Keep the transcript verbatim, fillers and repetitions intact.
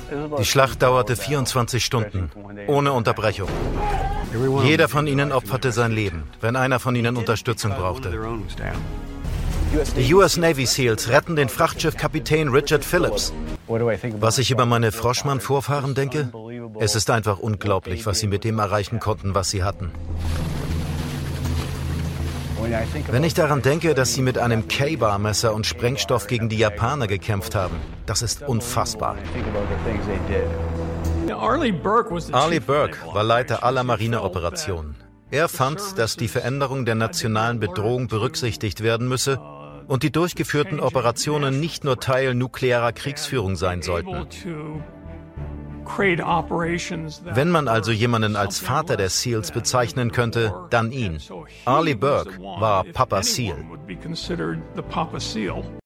Die Schlacht dauerte vierundzwanzig Stunden, ohne Unterbrechung. Jeder von ihnen opferte sein Leben, wenn einer von ihnen Unterstützung brauchte. Die U S Navy SEALs retten den Frachtschiffkapitän Richard Phillips. Was ich über meine Froschmann-Vorfahren denke? Es ist einfach unglaublich, was sie mit dem erreichen konnten, was sie hatten. Wenn ich daran denke, dass sie mit einem K-Bar-Messer und Sprengstoff gegen die Japaner gekämpft haben, das ist unfassbar. Arleigh Burke war Leiter aller Marineoperationen. Er fand, dass die Veränderung der nationalen Bedrohung berücksichtigt werden müsse und die durchgeführten Operationen nicht nur Teil nuklearer Kriegsführung sein sollten. Wenn man also jemanden als Vater der SEALs bezeichnen könnte, dann ihn. Arleigh Burke war Papa SEAL.